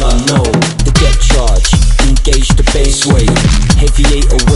all I know. The get charge, engage the bass wave. Heavy 808